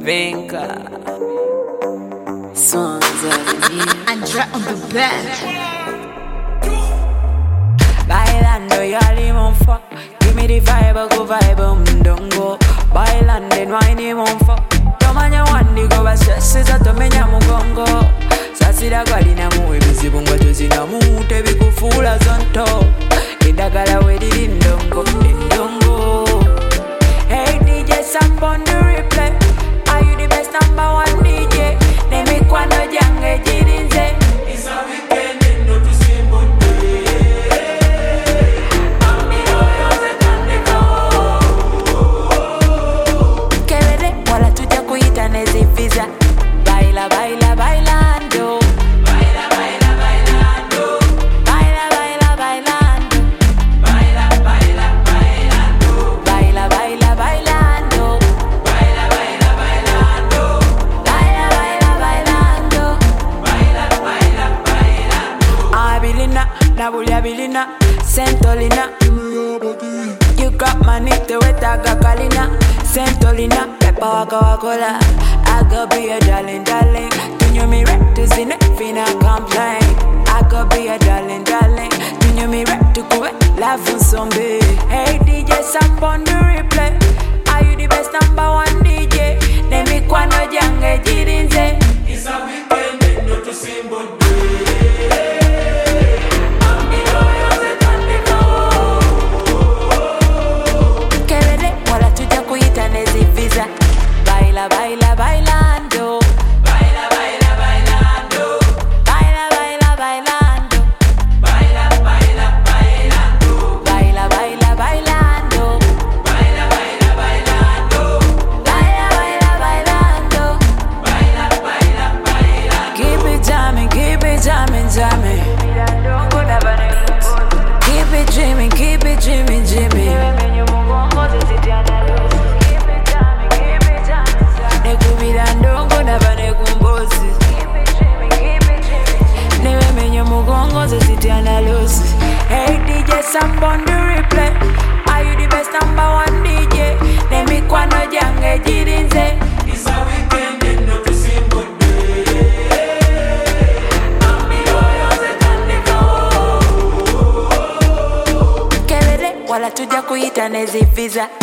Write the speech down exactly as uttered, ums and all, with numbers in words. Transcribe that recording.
Venga, sons of the Andra on the bed. Bailando ya limonfa. Give me the vibe, go vibe, mdongo. Bailando and whiny monfa. Tomanya wandi go ba stress za tomenya mugongo. Sasira gali na muwe bizibu ngwato zina mute bikufula zonto. Idagala we didi ndongo, ndongo. Hey D J, stop on the replay. Are you the best number one D J? Nemi kwano jange jirinze. It's a weekend and not to see Monday. Kevede wala tuja kuita nezi visa. Baila baila bailando. Baila, baila, bailando. Baila baila bailando. Baila, baila, bailando. Baila baila bailando. Baila, baila, bailando. Baila baila bailando. Baila, baila, bailando. Abilina, nabulia bilina, Sentolina. You got money to it, I got Kalina. Sentolina, Peppa waka wakola. I could be a darling, darling. Tunyo mi rap to zine, fina complain. I could be a darling, darling. Tunyo mi rap to kuwe, love on zombie. Hey D J, stop on the replay. Are you the best number one D J? Nemi kwano jange jirinze. It's a weekend and not to see Monday. Kevede wala tuja kuita nezi visa. Baila baila bailando. Baila, baila, bailando. Baila baila bailando. Baila, baila, bailando. Baila baila bailando. Baila, baila, bailando. Baila baila bailando. Baila, baila, bailando. Keep it jamming, keep it jamming, jamming. Keep it dreaming, keep it dreaming, dreaming. Nekubira ndongo naba nekumbozi. Newe menye mugongo zezitiana losi. Hey D J, stop on the replay. Are you the best number one D J? Nemi kwano jange jirinze. It's a weekend and not to see Monday. Kevede wala tuja kuita nezi visa.